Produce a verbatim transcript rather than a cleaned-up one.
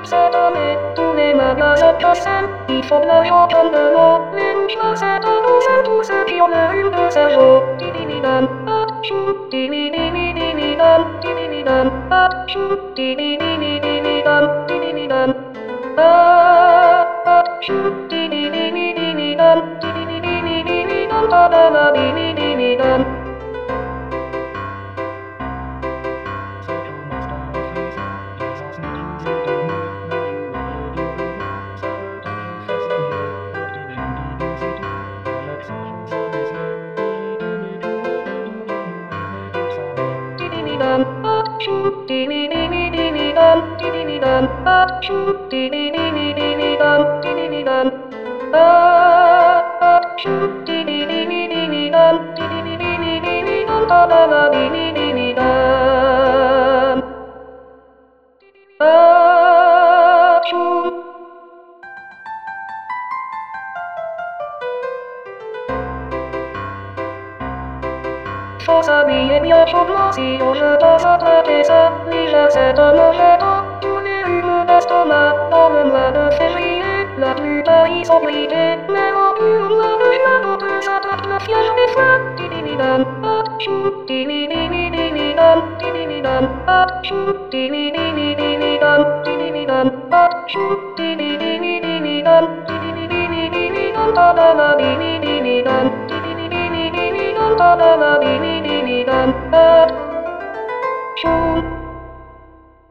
せため、とねまがさかせん、いそなよかんだの、連射せたのせんとせきをねんでさよ、ディディディダン、あっシュ、ディディディディディディダン、ディディディダン、あっシュ、ディディディディディディダン、ディディディダン、あー、あっシュ、ディディディディディディダン、ディディディディディディディダン、バナナディディディディダン。Dum up shoot dee dee dee dee dee dee dum dee dee dee dum up shoot dee dee dee dee dee dee dum dee dee dee dum up up shoot dee dee dee dee dee dee dum dee dee dee dee dee dee dee dum da da da dee dee dee dee dum up shoot So sabía yo solo si yo se pasa tristeza, ni la seta no llega, tu ne une d'estomac, dans le mois de février, la plupart y sont obligés, mais au plus on va de la d'autres s'attrape le fièvre des feux, di di di dam, ah chou, di di di di di di dam, di di di dam, ah chou, di di di di di di dam, di di di dam, ah chou, di di di di di di dam, di di di di di di di dam, da da da di di di di dam, di di di di di di di dam, da da da di di di di dam, ah